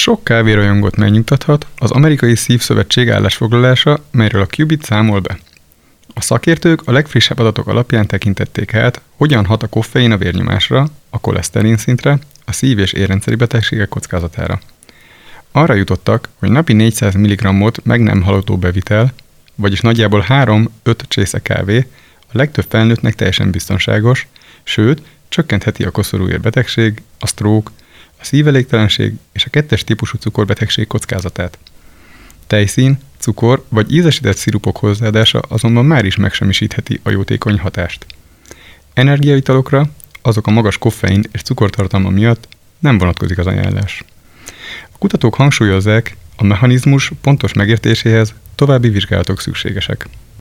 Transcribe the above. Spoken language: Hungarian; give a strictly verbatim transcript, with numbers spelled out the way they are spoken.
Sok kávérajongót megnyugtathat az Amerikai Szívszövetség állásfoglalása, melyről a Qubit számol be. A szakértők a legfrissebb adatok alapján tekintették át, hogyan hat a koffein a vérnyomásra, a koleszterin szintre, a szív- és érrendszeri betegségek kockázatára. Arra jutottak, hogy napi négyszáz milligrammot meg nem halogató bevitel, vagyis nagyjából három-öt csésze kávé a legtöbb felnőttnek teljesen biztonságos, sőt, csökkentheti a koszorúér-betegség, a stroke, a szívelégtelenség és a kettes típusú cukorbetegség kockázatát. Tejszín, cukor vagy ízesített szirupok hozzáadása azonban már is megsemmisítheti a jótékony hatást. Energiaitalokra, azok a magas koffein és cukortartalma miatt nem vonatkozik az ajánlás. A kutatók hangsúlyozzák, a mechanizmus pontos megértéséhez további vizsgálatok szükségesek.